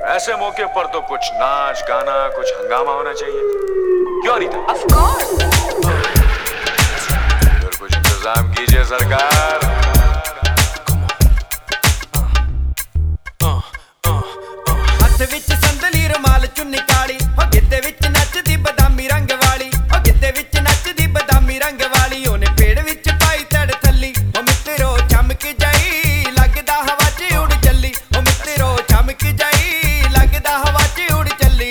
ऐसे मौके पर तो कुछ नाच गाना कुछ हंगामा होना चाहिए, क्यों नहीं था? Of course. फिर कुछ इंतजाम कीजिए सरकार। हथ विच संदली रुमाल चुन्नी काली, हो गिद्दे विच नचदी बदामी रंग वाली, हो गिद्दे विच नचदी बदामी रंग वाली। ओने पेड़ विच पाई तड़ थल्ली, हो मित्रो चमक जाई लगदा हवा च उड़ चली, हो मित्रो चमक जाई लगदा हवा च उड़ चली।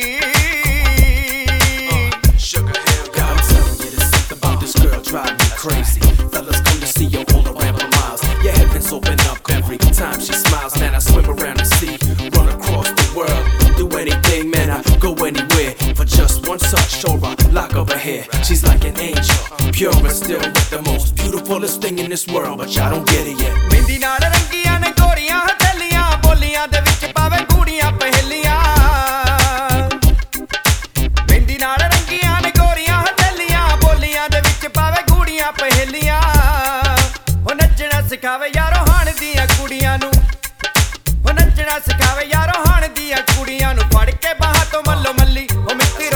God, I'm telling you, there's something about this girl drive me crazy. Fellas come to see her all around for miles. Your heavens open up every time she smiles. Man, I swim around the sea, run across the world, do anything, man, I go anywhere for just one touch or a lock of her hair. She's like an angel, pure and still with the most beautifulest thing in this world, but y'all don't get it yet. Mehndi नाल रंगियां ने गोरियां हथेलियां, बोलियां दे विच पावे कूड़ियां पहेलियां। मेहंदी नाल रंगियां ने गोरियां हथेलियां, बोलियां दे विच पावे कूड़ियां पहेलियां। हो नचना सिखावे यारो हाण दियां कुड़ियां नू, हो नचना सिखावे यारो हाण दियां कुड़ियां नू। फड़ के बाहां तो मल्लो मल्ली, हो मित्ती